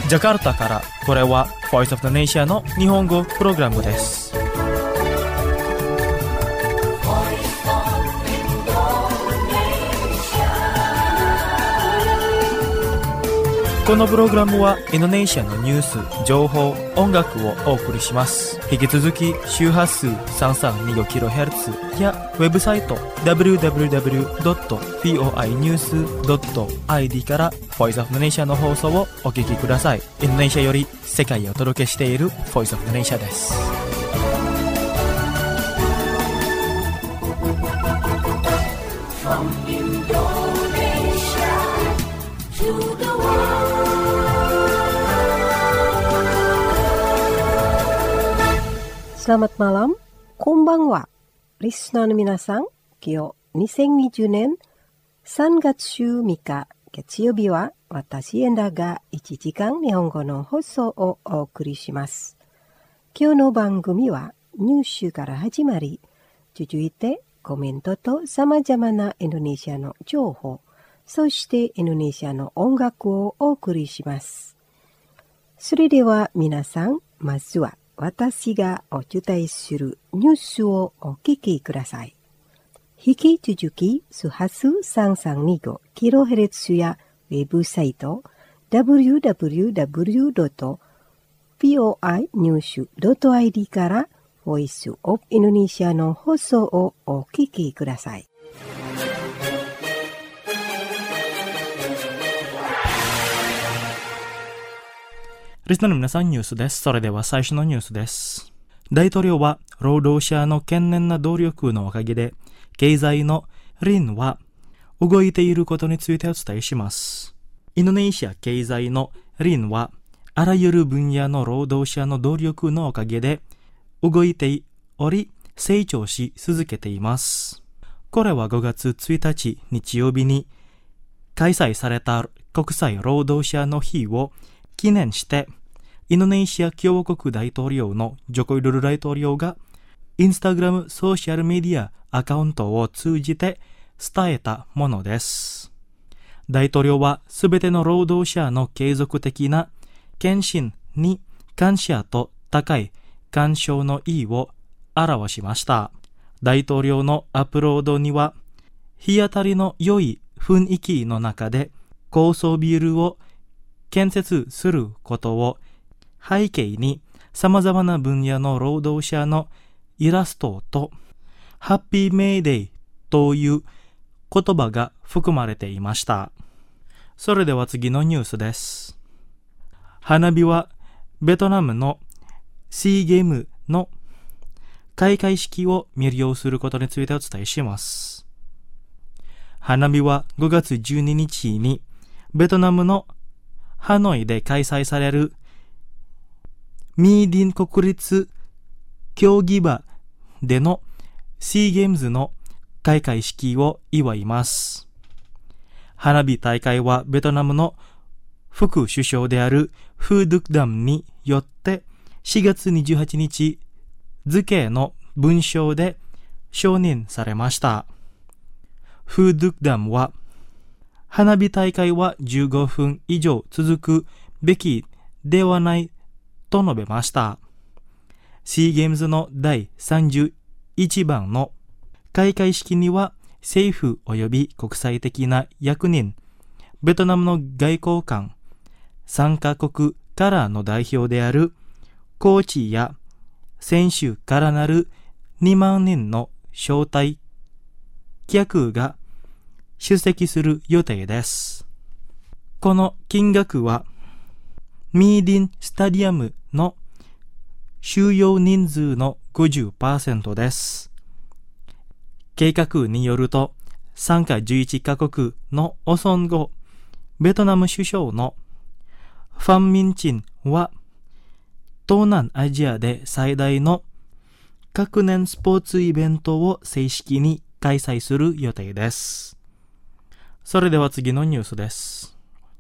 ジャカルタからこれは Voice of the Nation の日本語プログラムです。このプログラムはインドネシアのニュース、情報、音楽をお送りします。引き続き周波数 332kHz やウェブサイト www.voinews.id から Voice of the Nation の放送をお聞きください。インドネシアより世界をお届けしている Voice of the Nation です。 Selamat malam, konbanwa. Listenerの皆さん、今日2020年3月3日月曜日は私エンダが1時間日本語の放送をお送りします。今日の番組はニュースから始まり、続いてコメントと様々なインドネシアの情報、そしてインドネシアの音楽をお送りします。それでは皆さん、まずは私がお伝えするニュースをお聞きください。引き続き、周波数 332kHz やウェブサイト www.voinews.id からボイスオブインドネシアの放送をお聞きください。 リスナーの皆さん、ニュースです。それでは最初のニュースです。大統領は労働者の懸念な努力のおかげで経済の輪は動いていることについてお伝えします。インドネシア経済の輪はあらゆる分野の労働者の努力のおかげで動いており成長し続けています。これは5月1日日曜日に開催された国際労働者の日を記念してインドネシア共和国大統領のジョコウィドド大統領がインスタグラムソーシャルメディアアカウントを通じて伝えたものです。大統領はすべての労働者の継続的な献身に感謝と高い感謝の意を表しました。大統領のアップロードには日当たりの良い雰囲気の中で高層ビルを建設することを背景に様々な分野の労働者のイラストとハッピーメイデーという言葉が含まれていました。それでは次のニュースです。花火はベトナムのシーゲームの開会式を魅了することについてお伝えします。花火は5月12日にベトナムのハノイで開催されるミーディン国立競技場でのシーゲームズの開会式を祝います。花火大会はベトナムの副首相であるフー・ドゥクダムによって4月28日付の文章で承認されました。フー・ドゥクダムは花火大会は15分以上続くべきではないと述べました。シーゲームズの第31番の開会式には政府及び国際的な役人、ベトナムの外交官、3カ国からの代表であるコーチや選手からなる2万人の招待客が出席する予定です。この金額はミーディンスタディアムの収容人数の 50% です。計画によると、参加11カ国の汚損後、ベトナム首相のファン・ミン・チンは、東南アジアで最大の各年スポーツイベントを正式に開催する予定です。それでは次のニュースです。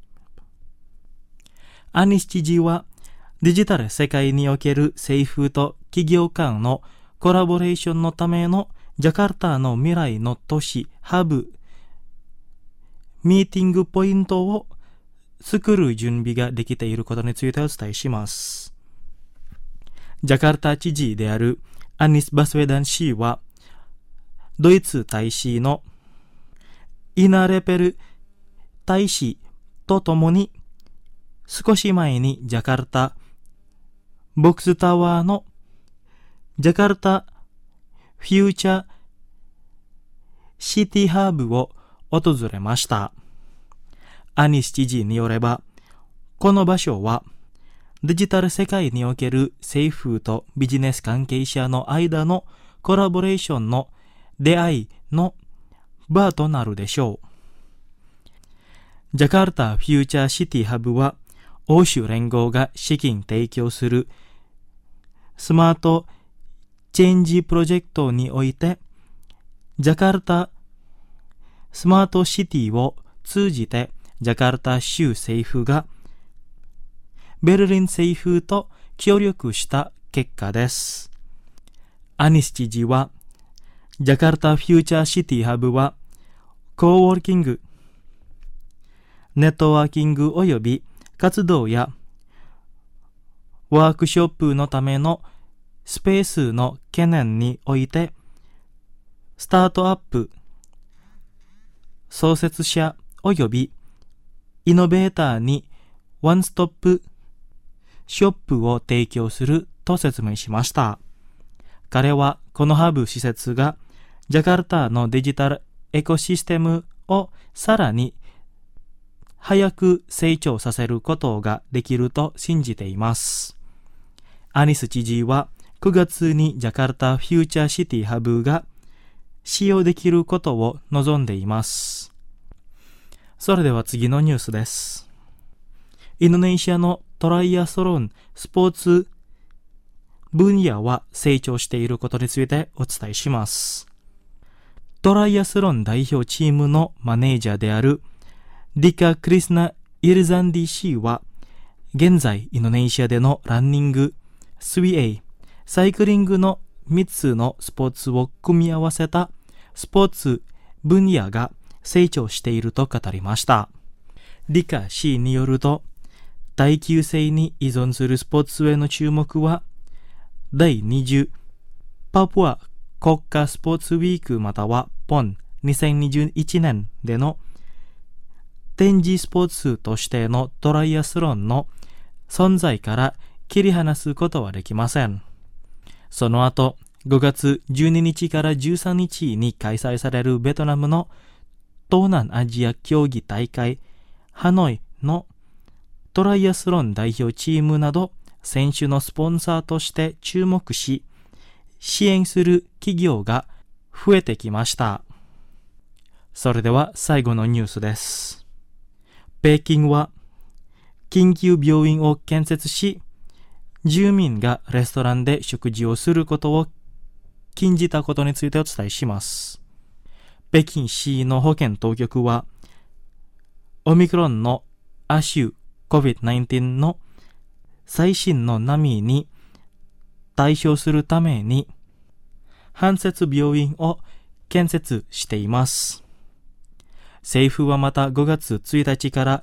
アニス知事はデジタル世界における政府と企業間のコラボレーションのためのジャカルタの未来の都市ハブミーティングポイントを作る準備ができていることについてお伝えします。ジャカルタ知事であるアニス・バスウェダン氏は、ドイツ大使のイナ・レペル大使とともに、少し前にジャカルタボックスタワーのジャカルタフューチャーシティハブを訪れました。アニス知事によれば、この場所はデジタル世界における政府とビジネス関係者の間のコラボレーションの出会いの場となるでしょう。ジャカルタフューチャーシティハブは欧州連合が資金提供するスマートチェンジプロジェクトにおいて、ジャカルタスマートシティを通じてジャカルタ州政府がベルリン政府と協力した結果です。アニス知事は、ジャカルタフューチャーシティハブは、コーワーキング、ネットワーキング及び活動やワークショップのためのスペースの懸念において、スタートアップ、創設者及びイノベーターにワンストップショップを提供すると説明しました。彼はこのハブ施設がジャカルタのデジタルエコシステムをさらに早く成長させることができると信じています。アニス知事は9月にジャカルタフューチャーシティハブが使用できることを望んでいます。それでは次のニュースです。インドネシアのトライアスロンスポーツ分野は成長していることについてお伝えします。トライアスロン代表チームのマネージャーであるディカ・クリスナ・イルザンディ氏は、現在インドネシアでのランニング、水泳、サイクリングの3つのスポーツを組み合わせたスポーツ分野が成長していると語りました。ディカ氏によると、耐久性に依存するスポーツへの注目は、第20パプア国家スポーツウィークまたはポン2021年での展示スポーツとしてのトライアスロンの存在から切り離すことはできません。その後、5月12日から13日に開催されるベトナムの東南アジア競技大会ハノイのトライアスロン代表チームなど選手のスポンサーとして注目し、支援する企業が増えてきました。それでは最後のニュースです。北京は緊急病院を建設し、住民がレストランで食事をすることを禁じたことについてお伝えします。北京市の保健当局は、オミクロンの亜種 COVID-19 の最新の波に対処するために搬設病院を建設しています。政府はまた5月1日から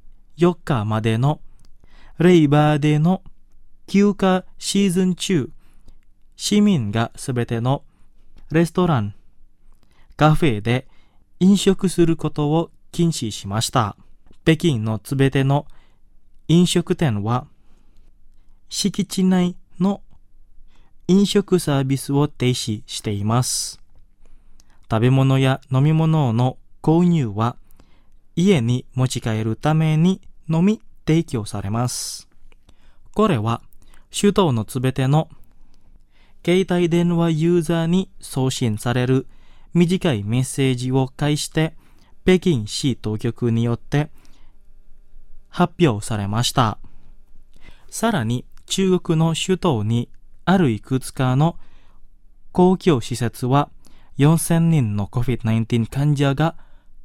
4日までのレイバーデーの休暇シーズン中、市民がすべてのレストラン、カフェで飲食することを禁止しました。北京のすべての飲食店は敷地内の飲食サービスを停止しています。食べ物や飲み物の購入は家に持ち帰るためにのみ提供されます。これは首都のすべての携帯電話ユーザーに送信される短いメッセージを介して北京市当局によって発表されました。さらに中国の首都にあるいくつかの公共施設は4000人の COVID-19 患者が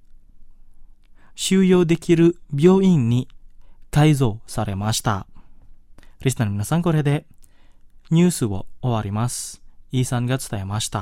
収容できる病院に改造されました。リスナーの皆さん、これでニュースを終わります。イーさんが伝えました。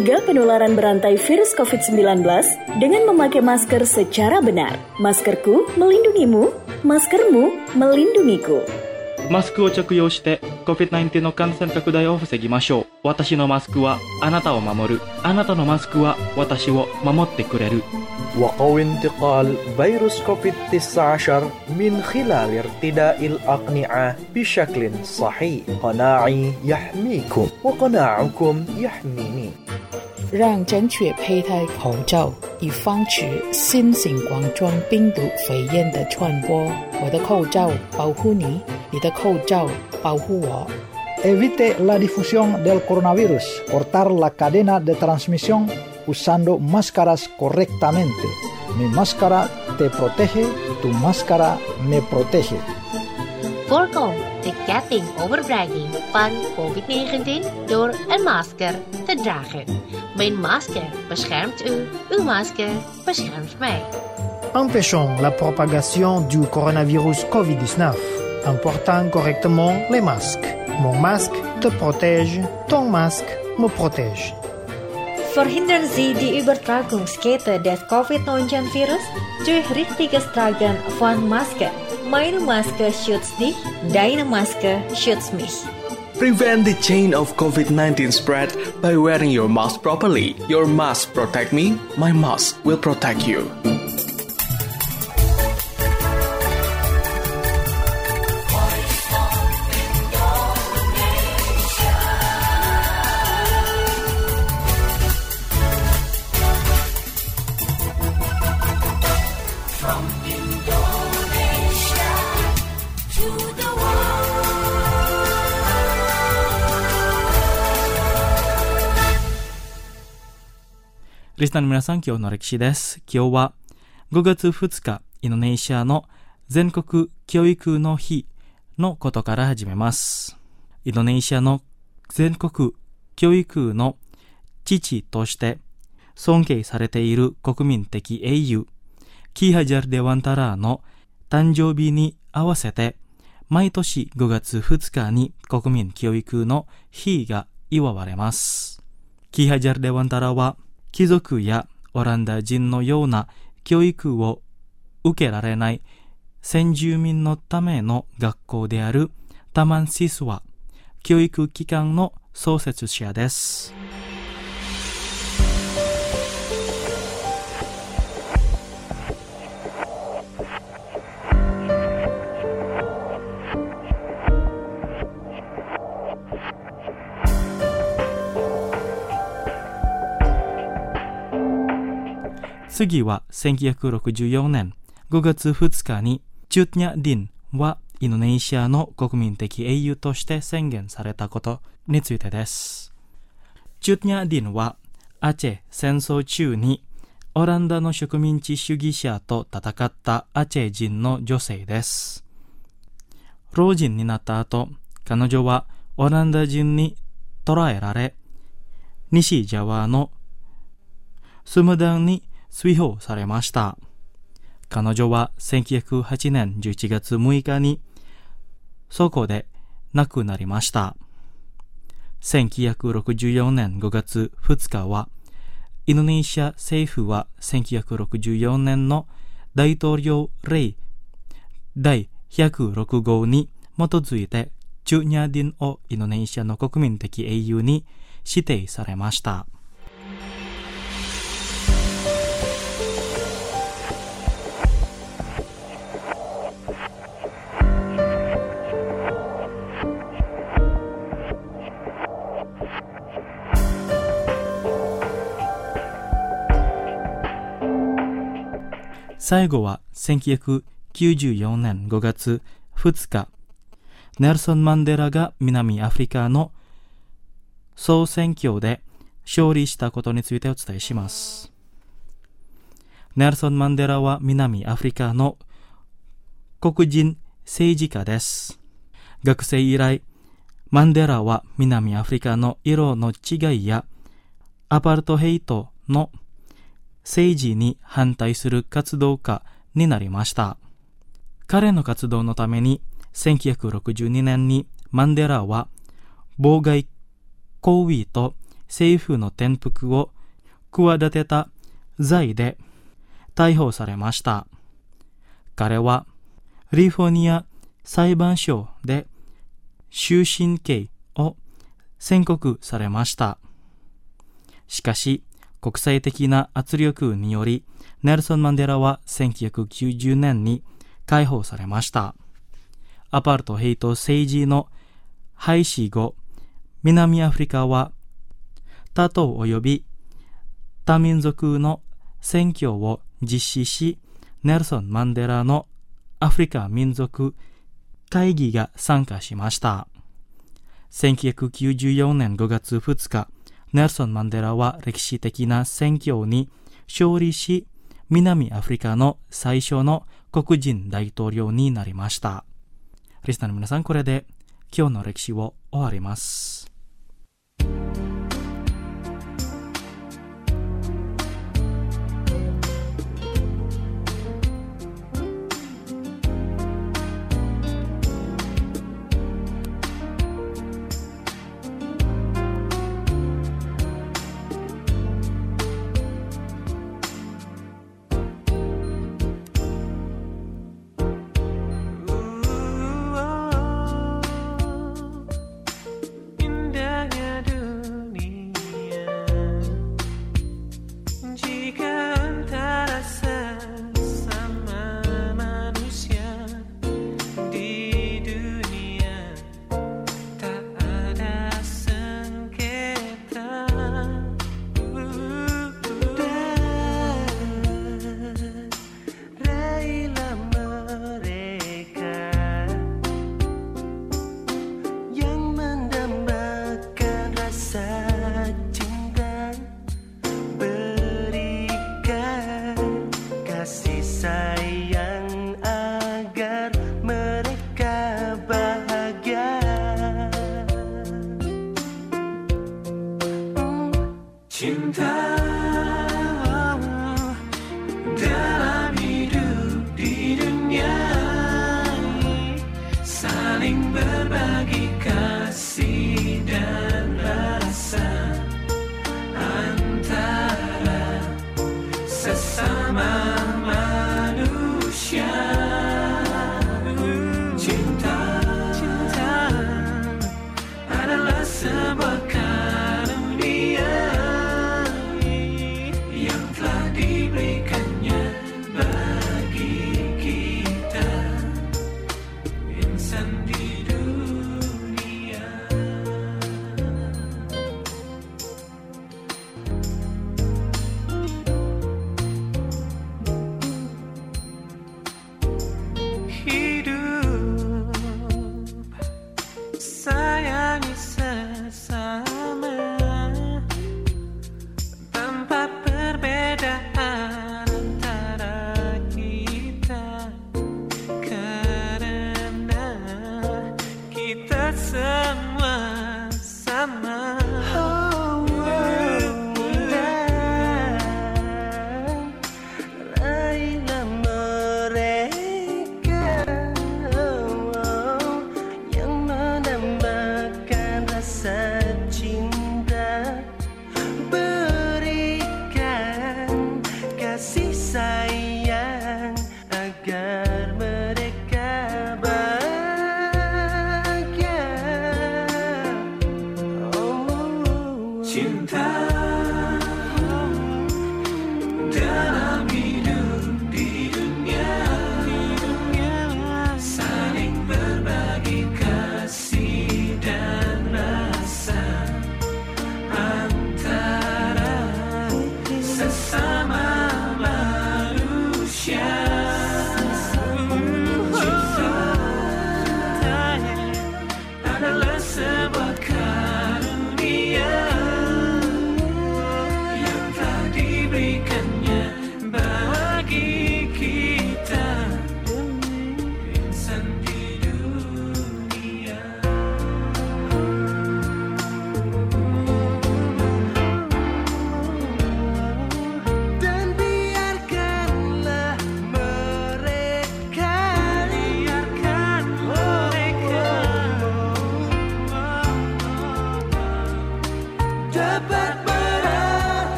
mencegah penularan berantai virus COVID-19 dengan memakai masker secara benar. Maskerku melindungimu, maskermu melindungiku. マスクを着用して COVID-19 の感染拡大を防ぎましょう。私のマスクはあなたを守る。あなたのマスクは私を守ってくれる。 وقوي انتقال فيروس كوفيد-19 من خلال ارتداء الأقنعة بشكل صحيح. قناعي يحميكم وقناعكم يحميني. 让正确佩戴口罩，以防止新型冠状病毒肺炎的传播。我的口罩保护你，你的口罩保护我。 Evite la difusión del coronavirus. Cortar la cadena de transmisión usando máscaras correctamente. Mi máscara te protege, tu máscara me protege. Voorkom de ketting overbrenging van COVID-19 door een masker te dragen. Mijn masker beschermt u, uw masker beschermt mij. Empêchons la propagation du coronavirus COVID-19 en portant correctement les masques. Mon masque te protège, ton masque me protège. Verhindern Sie die Übertragungskette des COVID-19-Virus durch richtiges Tragen von Masken. Meine Maske schützt dich, deine Maske schützt mich. Prevent the chain of COVID-19 spread by wearing your mask properly. Your mask protect me, my mask will protect you. リスナーの皆さん、今日の歴史です。今日は5月2日、インドネシアの全国教育の日のことから始めます。インドネシアの全国教育の父として尊敬されている国民的英雄、キハジャル・デワンタラーの誕生日に合わせて、毎年5月2日に国民教育の日が祝われます。キハジャル・デワンタラーは貴族やオランダ人のような教育を受けられない先住民のための学校であるタマンシスワ教育機関の創設者です。次は1964年5月2日にチュッニャ・ディンはインドネシアの国民的英雄として宣言されたことについてです。チュッニャ・ディンはアチェ戦争中にオランダの植民地主義者と戦ったアチェ人の女性です。老人になった後、彼女はオランダ人に捕らえられ、西ジャワのスムダンに追放されました。彼女は1908年11月6日にそこで亡くなりました。1964年5月2日はインドネシア政府は1964年の大統領令第106号に基づいてチュニャ・ディンをインドネシアの国民的英雄に指定されました。最後は1994年5月2日、ネルソン・マンデラが南アフリカの総選挙で勝利したことについてお伝えします。ネルソン・マンデラは南アフリカの黒人政治家です。学生以来、マンデラは南アフリカの色の違いやアパルトヘイトの政治に反対する活動家になりました。彼の活動のために1962年にマンデラは妨害行為と政府の転覆を企てた罪で逮捕されました。彼はカリフォルニア裁判所で終身刑を宣告されました。しかし、国際的な圧力により、ネルソン・マンデラは1990年に解放されました。アパルトヘイト政治の廃止後、南アフリカは他党及び多民族の選挙を実施し、ネルソン・マンデラのアフリカ民族会議が参加しました。1994年5月2日、ネルソン・マンデラは歴史的な選挙に勝利し、南アフリカの最初の黒人大統領になりました。リスナーの皆さん、これで今日の歴史を終わります。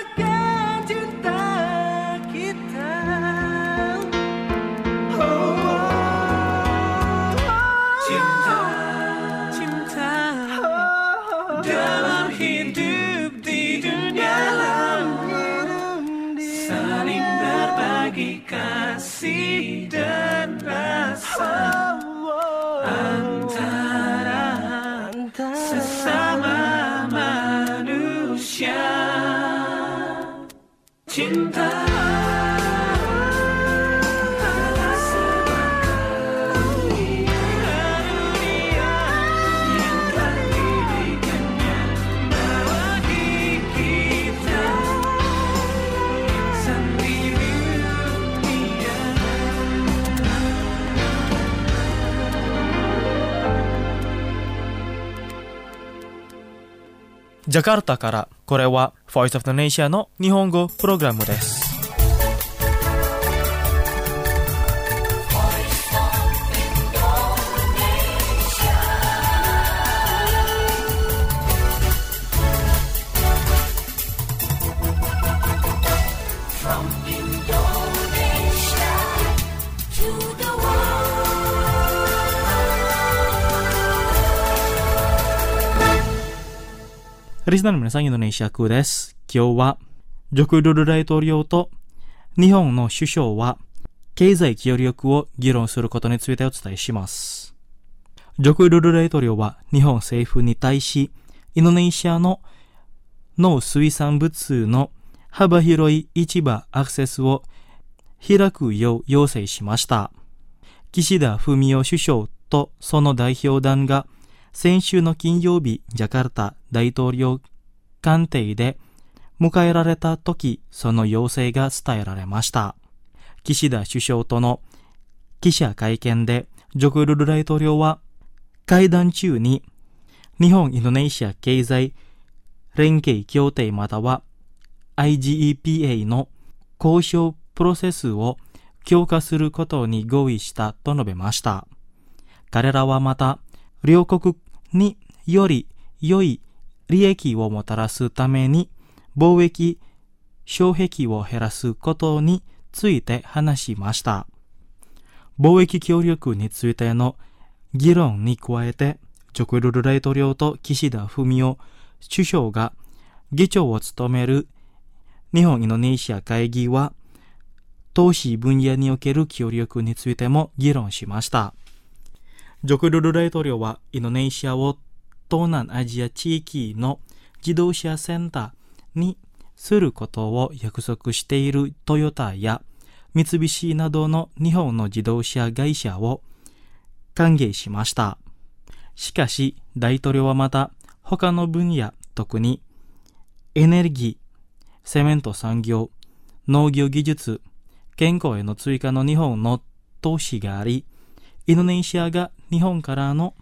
rasakan cinta kita. Cinta, cinta dalam hidup di dunia, saling berbagi kasih dan rasa antara sesama manusia. Cinta adalah sebuah karunia yang telah diberikannya bagi kita, insan di dunia. Jakarta からこれは Voice of the Nation の日本語プログラムです。リスナーの皆さん、インドネシア空です。今日はジョコ・ウィドド大統領と日本の首相は経済協力を議論することについてお伝えします。ジョコ・ウィドド大統領は日本政府に対し、インドネシアの農水産物の幅広い市場アクセスを開くよう要請しました。岸田文雄首相とその代表団が先週の金曜日、ジャカルタ大統領官邸で迎えられた時、その要請が伝えられました。岸田首相との記者会見で、ジョコ・ウィドド大統領は会談中に日本インドネシア経済連携協定または IGEPA の交渉プロセスを強化することに合意したと述べました。彼らはまた、両国により良い利益をもたらすために貿易障壁を減らすことについて話しました。貿易協力についての議論に加えて、ジョコ・ウィドド大統領と岸田文雄首相が議長を務める日本インドネシア会議は、投資分野における協力についても議論しました。ジョコ・ウィドド大統領はインドネシアを東南アジア地域の自動車センターにすることを約束しているトヨタや三菱などの日本の自動車会社を歓迎しました。しかし大統領はまた他の分野、特にエネルギー、セメント産業、農業技術、健康への追加の日本の投資があり、インドネシアが日本からの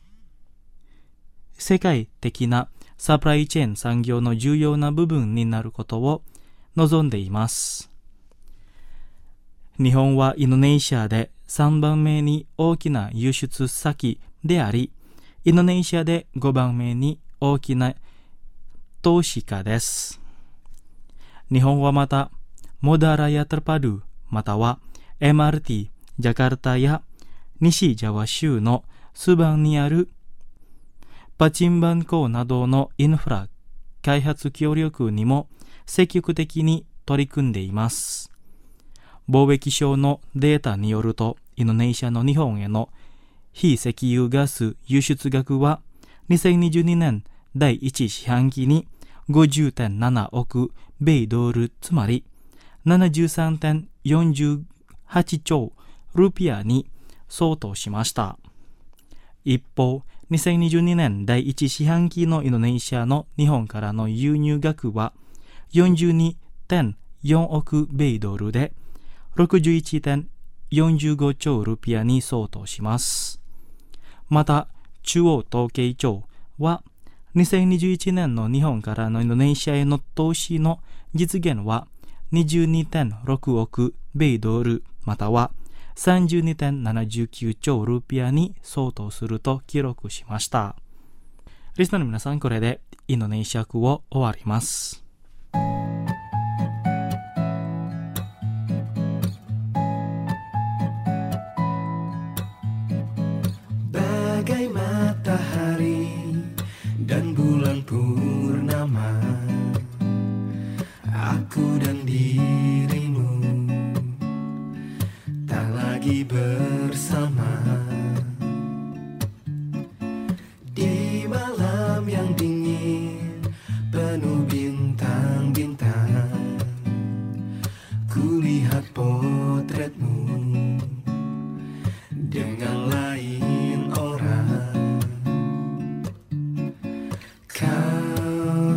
世界的なサプライチェーン産業の重要な部分になることを望んでいます。日本はインドネシアで3番目に大きな輸出先であり、インドネシアで5番目に大きな投資家です。日本はまた、モダラやタルパドゥ、または MRT、ジャカルタや西ジャワ州のスバンにあるパチンバン港などのインフラ開発協力にも積極的に取り組んでいます。貿易省のデータによると、インドネシアの日本への非石油ガス輸出額は2022年第1四半期に 50.7 億米ドル、つまり 73.48 兆ルピアに相当しました。一方、2022年第1四半期のインドネシアの日本からの輸入額は 42.4 億米ドルで 61.45 兆ルピアに相当します。また、中央統計庁は2021年の日本からのインドネシアへの投資の実現は 22.6 億米ドルまたは 32.79 兆ルピアに相当すると記録しました。リスナーの皆さん、これでインドネシア語を終わります。 Aku dan dirimu tak lagi bersama. Di malam yang dingin penuh bintang-bintang, kulihat potretmu dengan lain orang. Kau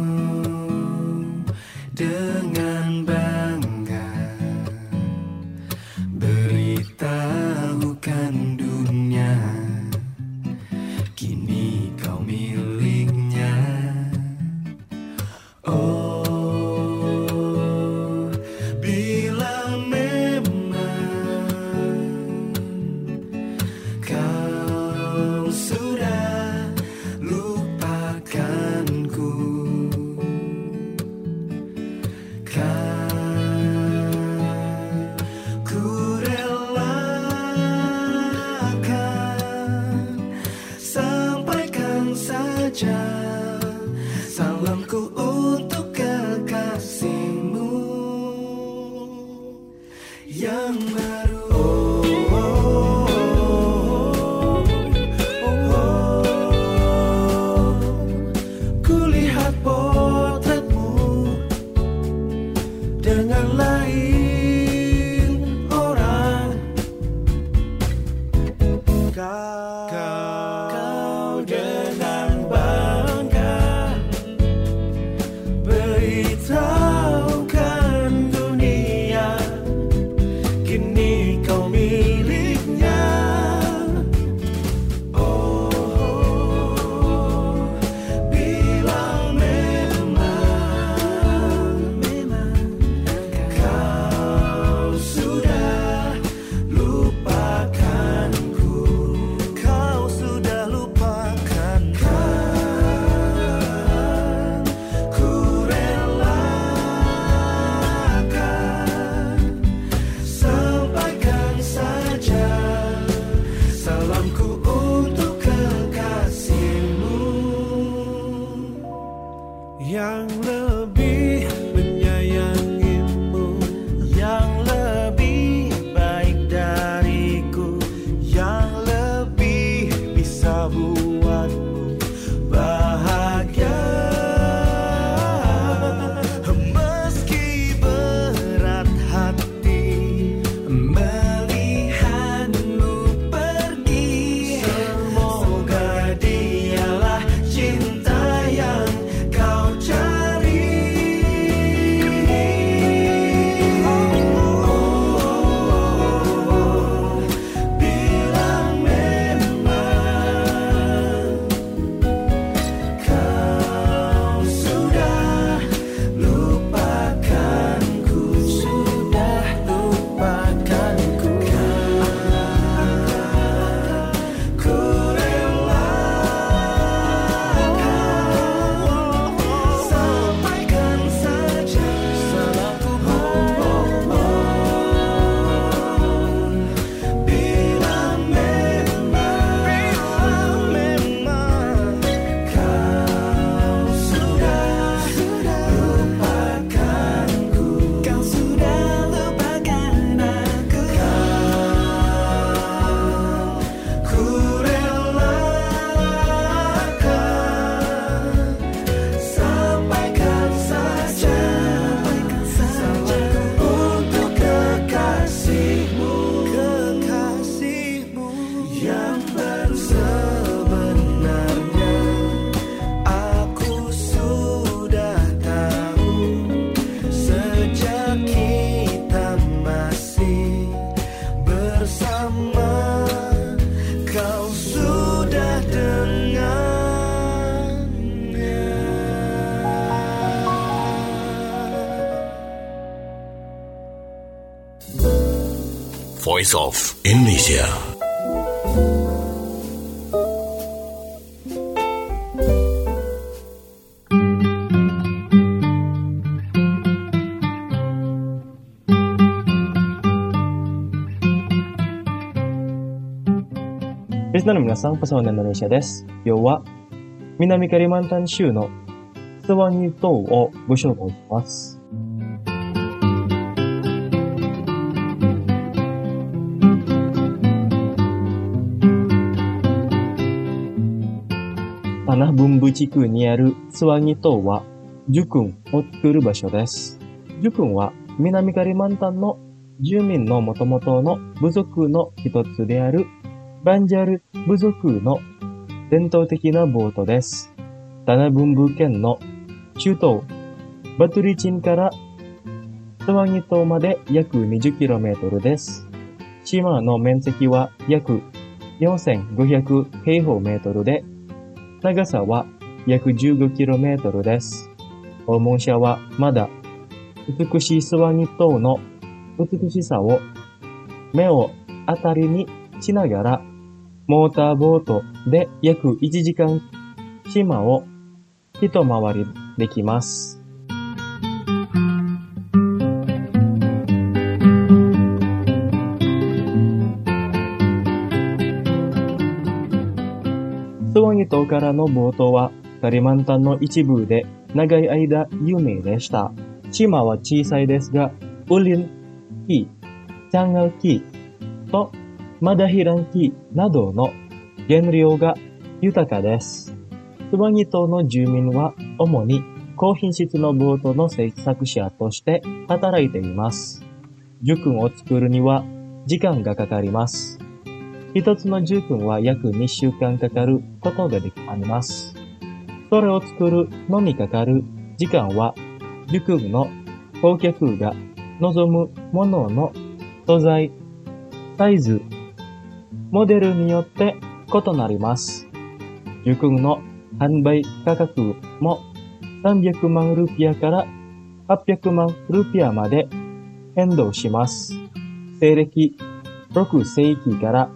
dengan bangga beritahukan dunia, kini kau miliknya. Oh, bila memang kau sudah lupakanku, kan ku relakan, sampaikan saja salamku untuk kekasihmu yang baru. Kulihat potretmu dengan lain orang. Kau dengan bangga beritahukan dunia, kini kau miliknya. Oh, bila memang kau sudah lupakanku, kau sudah lupakanku, ku relakan, sampaikan saja salamku untuk kekasihmu yang lebih menyayangimu, yang lebih baik dariku, yang lebih bisa buatmu bahagia. Meski berat hati melihatmu pergi, semoga dialah cinta yang kau cari. Bila memang kau sudah lupakanku, ku relakan, sampaikan saja salamku. Bila memang kau sudah lupakanku, kau sudah lupakan aku, ku relakan, sampaikan saja salamku untuk kekasihmu, yang baru. Sebenarnya aku sudah tahu sejak kita masih bersama, kau sudah dengannya. Voice of Indonesia. Listenerの皆さん、パソコンのインドネシアです。今日は南カリマンタン州のスワニ島をご紹介します。 花分布地区にあるスワギ島は、ジュクンを作る場所です。ジュクンは南カリマンタンの住民の元々の部族の一つであるバンジャル部族の伝統的なボートです。タナ分布県の中東バトゥリチンからスワギ島まで約 20km です。島の面積は約4500平方メートルで、長さは約 15km です。訪問者はまだ美しいスワギ島の美しさを目を当たりにしながら、モーターボートで約1時間島を一回りできます。スワギ島からのボートはカリマンタンの一部で長い間有名でした。島は小さいですが、ウリン木、チャンガル木とマダヒラン木などの原料が豊かです。スワギ島の住民は主に高品質のボートの製作者として働いています。ジュクンを作るには時間がかかります。一つのジュクンは約2週間かかることがあります。それを作るのにかかる時間は、ジュクンの顧客が望むものの素材、サイズ、モデルによって異なります。ジュクンの販売価格も300万ルピアから800万ルピアまで変動します。西暦6世紀から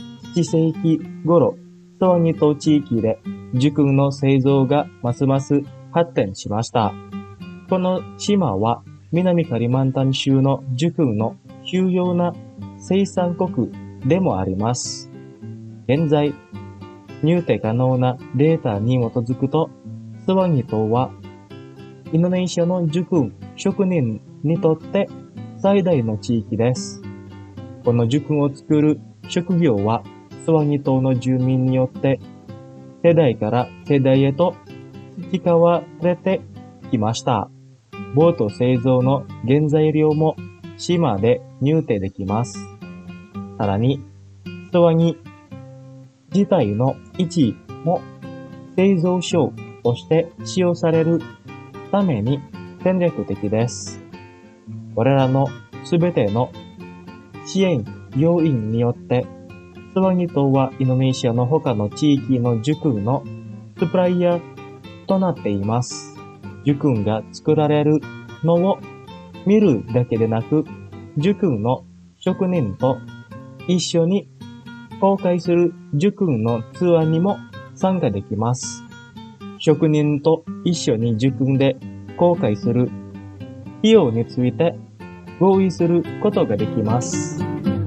7世紀頃、スワギ島地域でジュクンの製造がますます発展しました。この島は南カリマンタン州のジュクンの重要な生産国でもあります。現在、入手可能なデータに基づくと、スワギ島はインドネシアのジュクン職人にとって最大の地域です。このジュクンを作る職業はスワギ島の住民によって世代から世代へと培われてきました。ボート製造の原材料も島で入手できます。さらに、スワギ自体の位置も製造商として使用されるために戦略的です。これらのすべての支援要因によって、スワギ島はインドネシアの他の地域のジュクンのサプライヤーとなっています。ジュクンが作られるのを見るだけでなく、ジュクンの職人と一緒に公開するジュクンのツアーにも参加できます。職人と一緒にジュクンで公開する費用について合意することができます。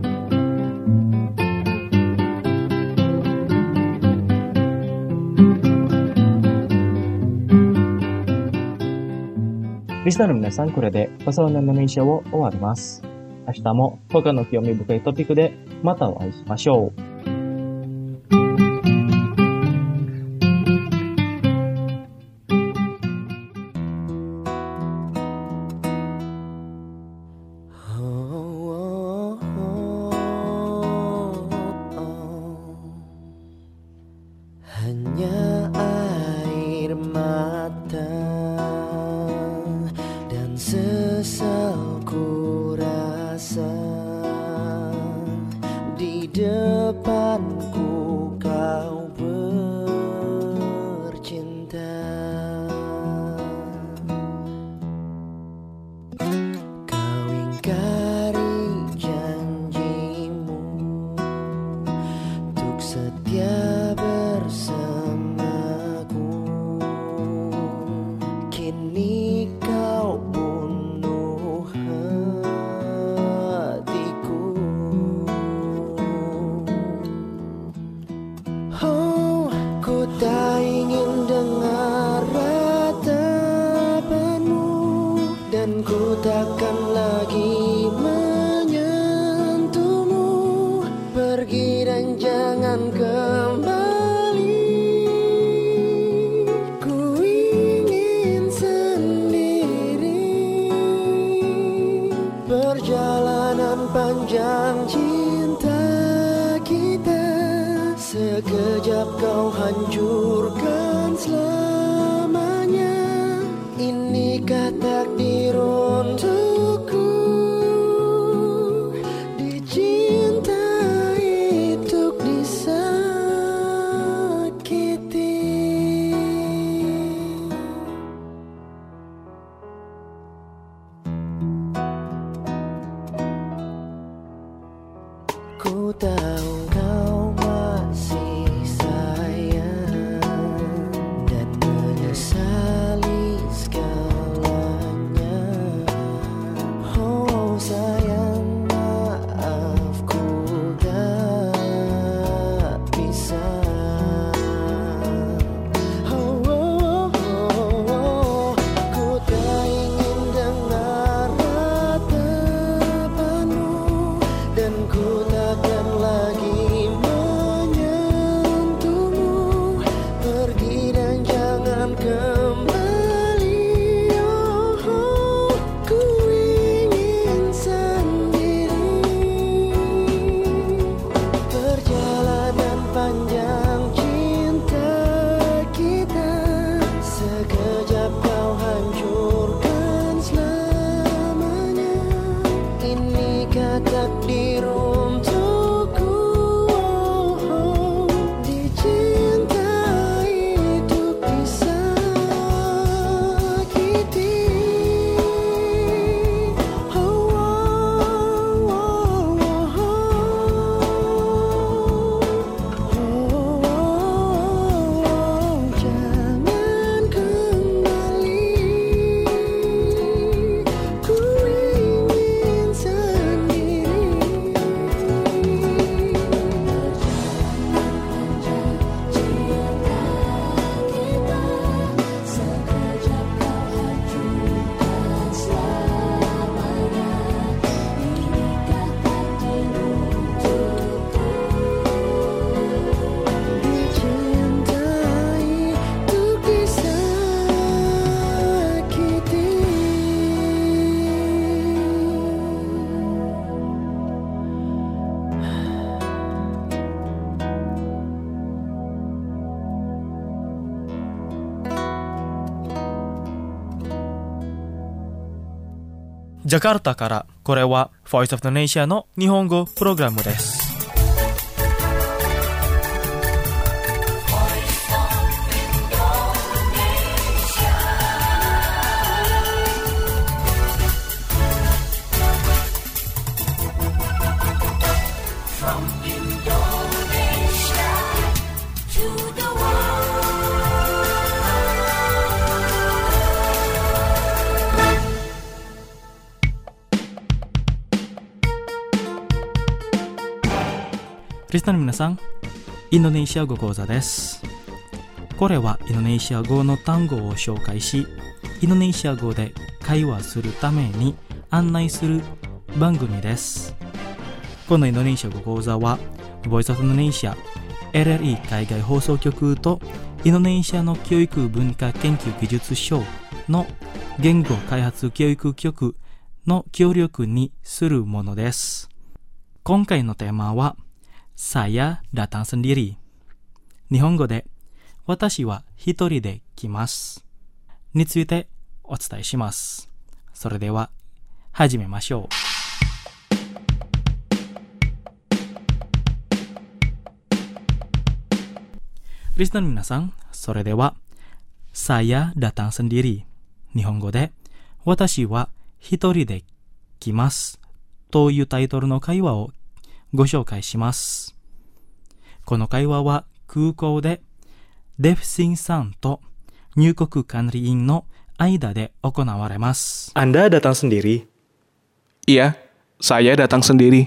リスナーの皆さん、これでパサオナインドネシアを終わります。明日も他の興味深いトピックでまたお会いしましょう。 Hanya air mata dan sesal ku rasa di depanku kau bercinta. Kau ingkari janjimu untuk setia bersamaku. Kini kau bunuh hatiku. Oh, ku tak ingin dengar ratapanmu, dan ku takkan lagi menyentuhmu. Pergi dan jangan kembali. panjang cinta kita, sekejap kau hancurkan selamanya. Inikah takdir untukku, dicintai untuk disakiti. Ku tahu kau masih sayang dan menyesali segalanya. Oh sayang, maaf ku tak bisa. Ku tak ingin dengar ratapanmu, dan ku takkan lagi menyentuhmu. Pergi dan jangan kembali. Ku ingin sendiri. Perjalanan panjang cinta kita, sekejap kau hancurkan selamanya. Inikah takdir untukku, dicintai untuk disakiti. Jangan kembali. Ku ingin sendiri. Sekejap kau hancurkan selamanya. Inikah takdir untukku, dicintai untuk disakiti. Jakarta からこれは Voice of Indonesia の日本語プログラムです。リスナーの皆さん、インドネシア語講座です。これはインドネシア語の単語を紹介し、インドネシア語で会話するために案内する番組です。このインドネシア語講座は、Voice of Indonesia RRI 海外放送局とインドネシアの教育文化研究技術省の言語開発教育局の協力にするものです。今回のテーマは、Saya datang sendiri。日本語で、私は一人で来ます。についてお伝えします。それでは、始めましょう。リスナーの皆さん、それでは、Saya datang sendiri。日本語で、私は一人で来ます。というタイトルの会話をご紹介します。この会話は空港でデフシンさんと入国管理員の間で行われます。 Anda datang sendiri? Iya, saya datang sendiri.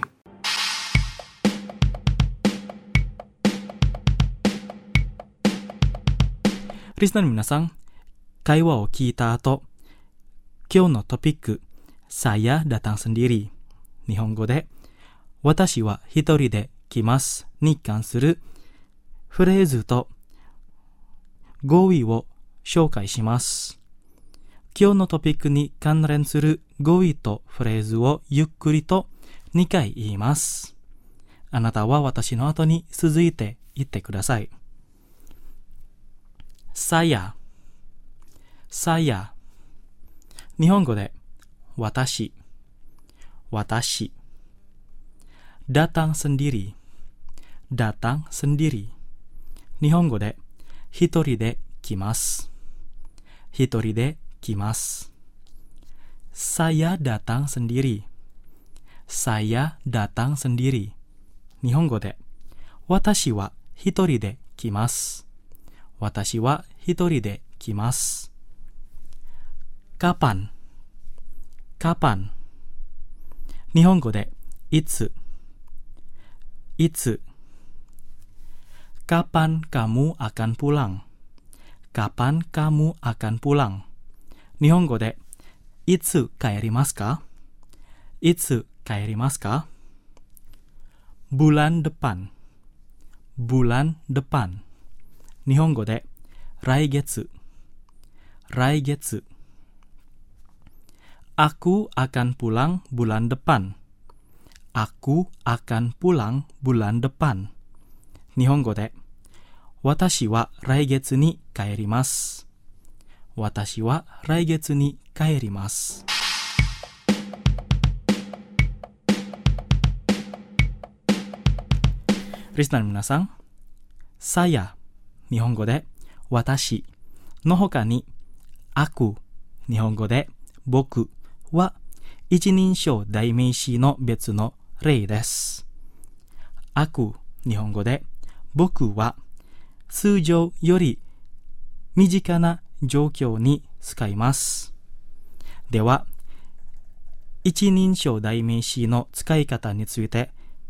Listenerの皆さん、会話を聞いた後、今日のトピック、Saya datang sendiri。日本語で、私は一人で来ますに関するフレーズと語彙を紹介します。今日のトピックに関連する語彙とフレーズをゆっくりと 2回言います。あなたは私の後に続いて言ってください。saya、saya。日本語で私、私。datang sendiri、datang sendiri。日本語で一人で来ます。一人で来ます。saya datang sendiri、saya datang sendiri。日本語で私は一人で来ます。私は一人で来ます。kapan、kapan。日本語でいつ、いつ。kapan kamu akan pulang、kapan kamu akan pulang。日本語でいつ帰りますか、いつ帰りますか。bulan depan、bulan depan。日本語で来月、来月。aku akan pulang bulan depan、aku akan pulang bulan depan。日本語で私は来月に帰ります。私は来月に帰ります。リスナーの皆さん、saya、日本語で私の他にaku、日本語で僕は一人称代名詞の別の例です。aku、日本語で僕は通常より身近な状況に使います。では、一人称代名詞の使い方について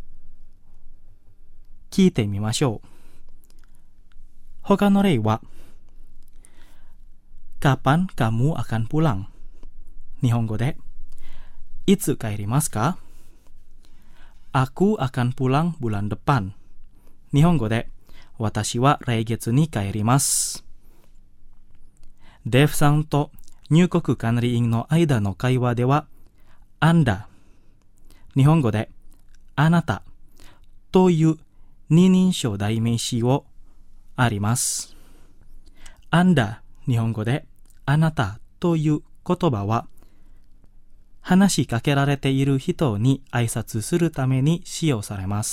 聞いてみましょう。他の例は、kapan kamu akan pulang？ 日本語でいつ帰りますか？ aku akan pulang bulan depan。 日本語で私は来月に帰ります。デーフさんと入国管理員の間の会話では、Anda、日本語であなたという二人称代名詞をあります。Anda、日本語であなたという言葉は、話しかけられている人に挨拶するために使用されます。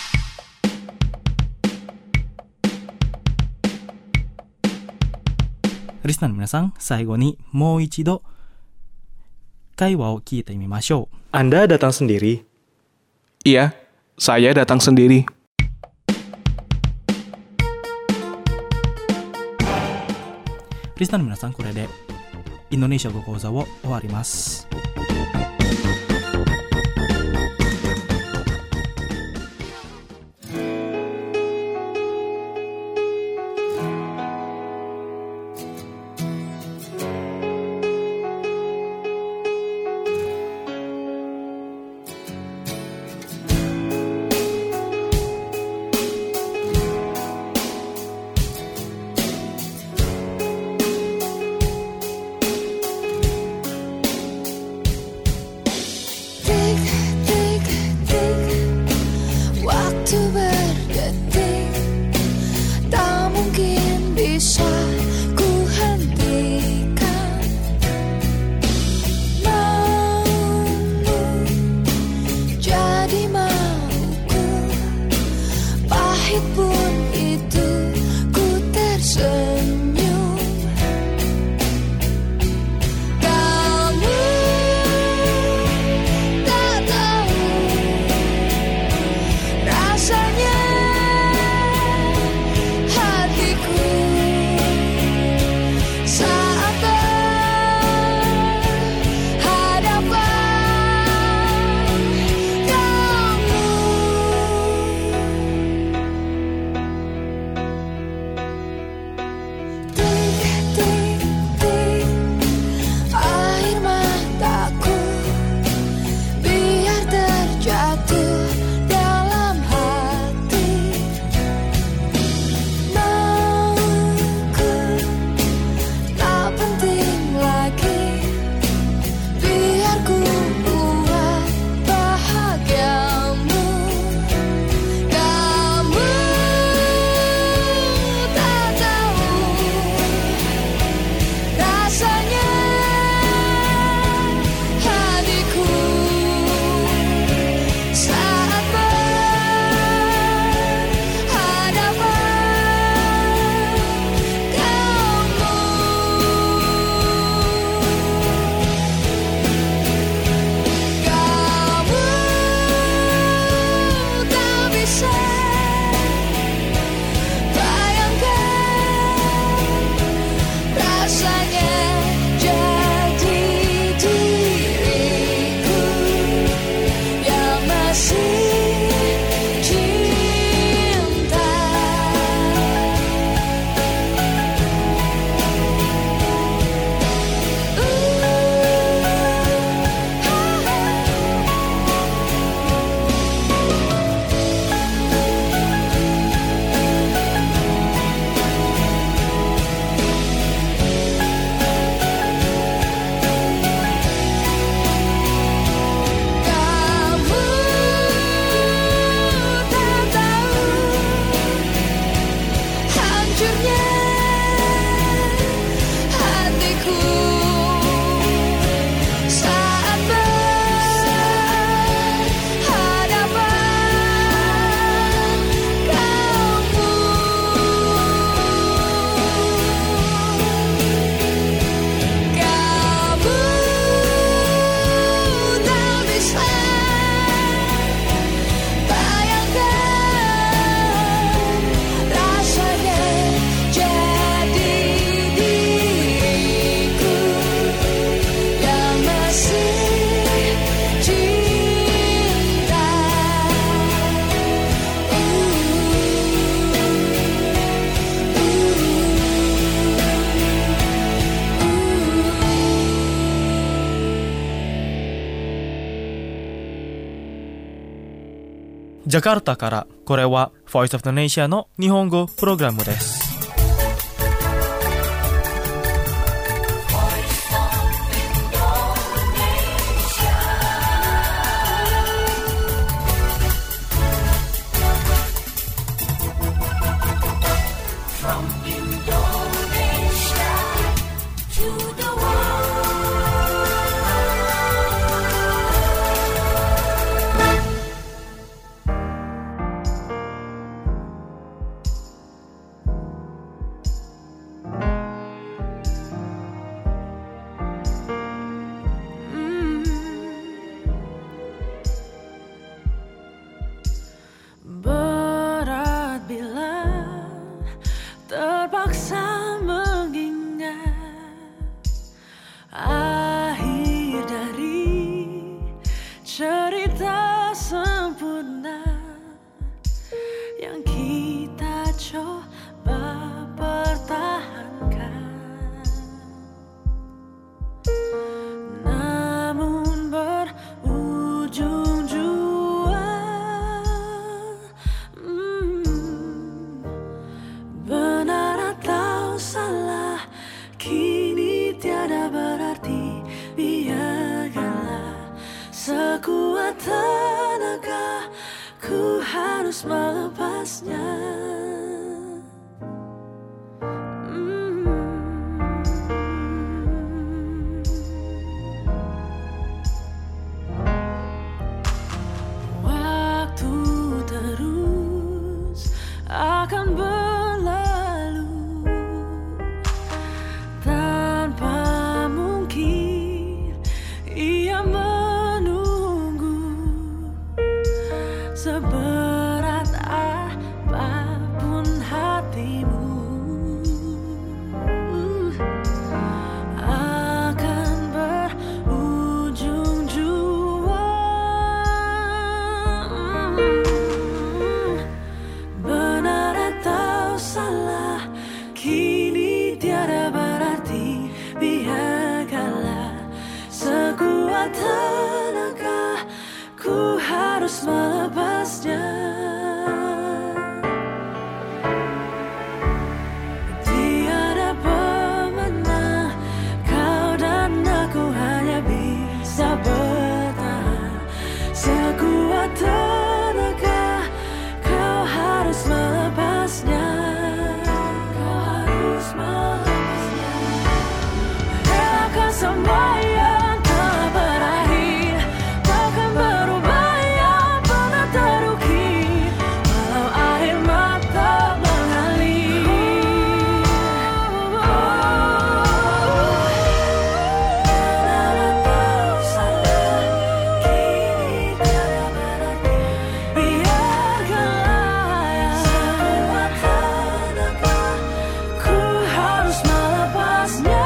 リスナーの皆さん、最後にもう一度会話を聞いてみましょう。 Anda datang sendiri? Iya, saya datang sendiri. リスナーの皆さん、これでインドネシア語講座を終わります。 ジャカルタから、これは Voice of Indonesia の日本語プログラムです。 Sekuat tenaga ku harus melepasnya. Waktu terus akan berlalu tanpa mungkin ia seberat apapun hatimu akan berujung jua. Benar atau salah kini tiada berarti, biarkanlah sekuat tenaga ku harus melepasnya. Tiada pemenang, kau dan aku hanya bisa bertahan. Sekuat tenaga kau harus melepasnya. Kau harus melepasnya. Relakan semua yang telah berakhir, takkan berubah yang pernah terukir, walau air mata mengalir. Benar atau salah kini tiada berarti, biarkanlah sekuat tenaga ku harus melepasnya.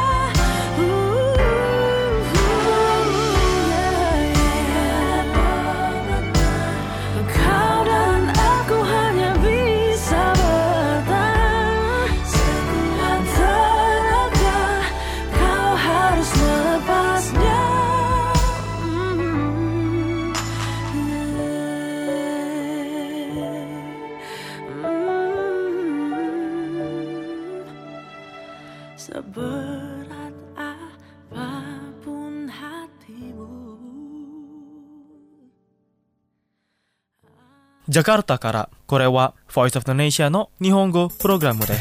Kau dan aku hanya bisa bertahan. Sekuat tenaga kau harus melepasnya. Seberat apapun hatimu. ジャカルタから、これは Voice of Indonesia の日本語プログラムです。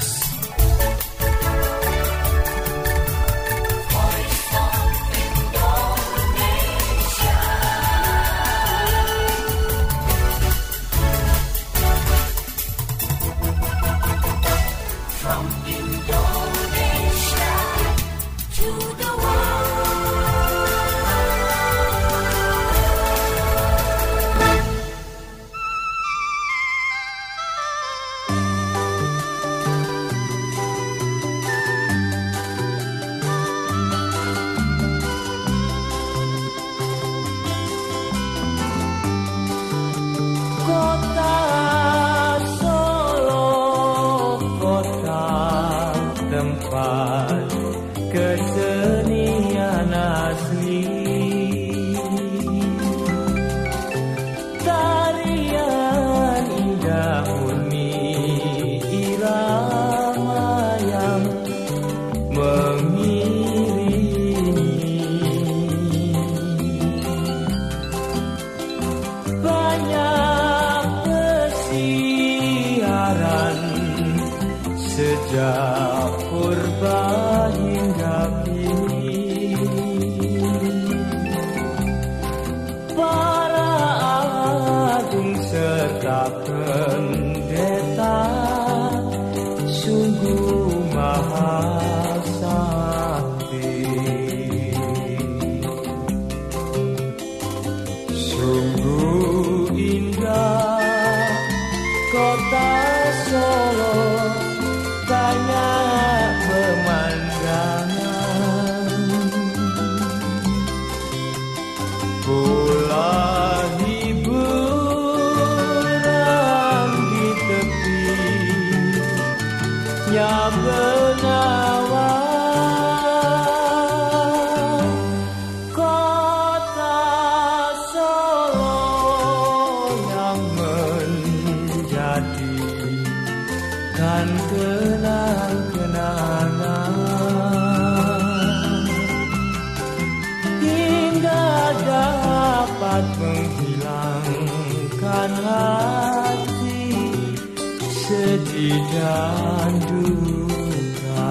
dapat menghilangkan hati sedih dan duka.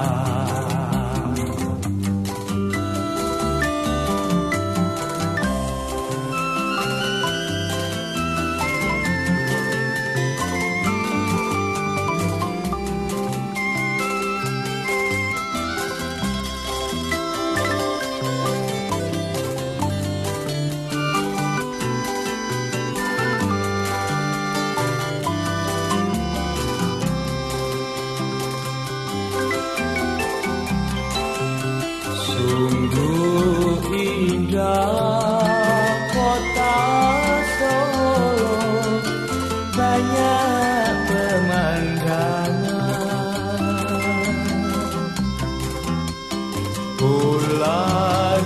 Kota Solo banyak pemandangan, pulau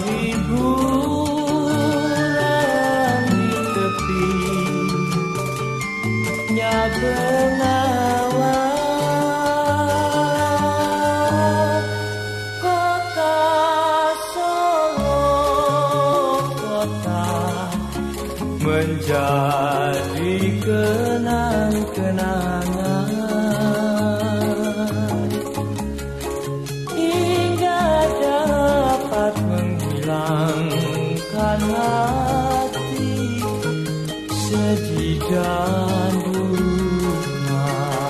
hiburan di tepinya bengawan. Kota menjadi kenang-kenangan hingga dapat menghilangkan hati sedih dan duka.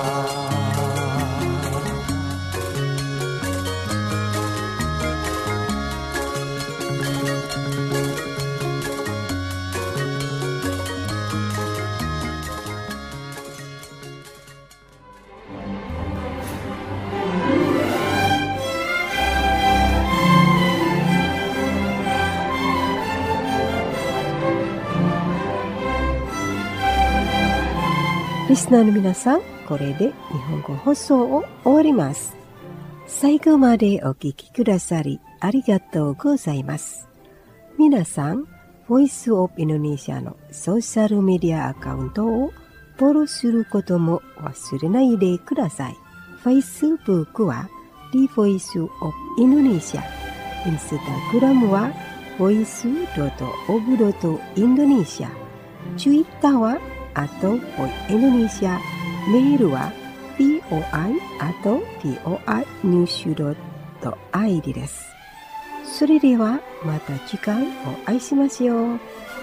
Listenerの皆さん、これで日本語放送を終わります。最後までお聞きくださりありがとうございます。皆さん、ボイスオブインドネシアのソーシャルメディアアカウントをフォローすることも忘れないでください。Facebook は The Voice of Indonesia、Instagram は voice.of.indonesia、Twitter はatau Voice Indonesia、メールは voi@voi.news.id です。それではまた次回お会いしましょう。